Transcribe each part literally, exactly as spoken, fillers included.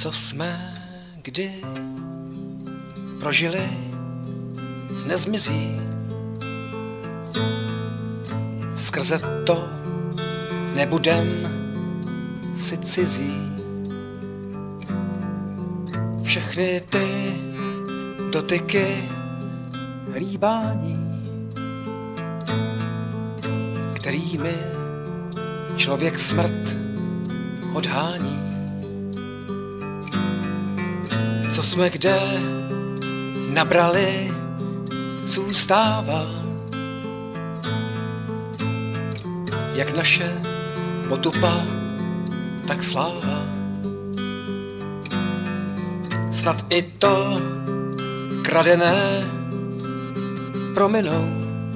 co jsme kdy prožili, nezmizí. Skrze to nebudem si cizí. Všechny ty dotyky, líbání, kterými člověk smrt odhání. Co jsme kde nabrali, zůstává, jak naše potupa, tak sláva. Snad i to kradené prominou.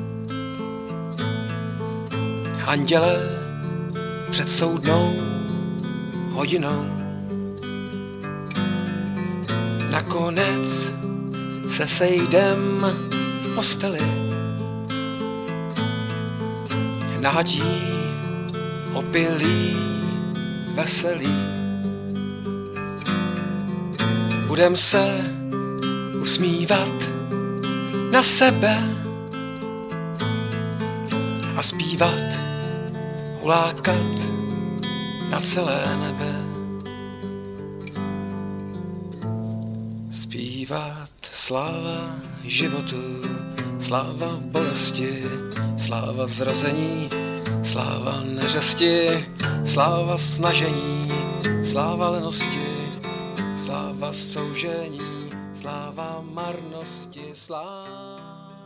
Anděle před soudnou hodinou. Nakonec se sejdem v posteli. Nahatí, opilí, veselí. Budem se usmívat na sebe a zpívat, hulákat na celé nebe. Zpívat sláva životu, sláva bolesti, sláva zrození, sláva neřesti, sláva snažení, sláva lenosti, sláva soužení, sláva marnosti, sláva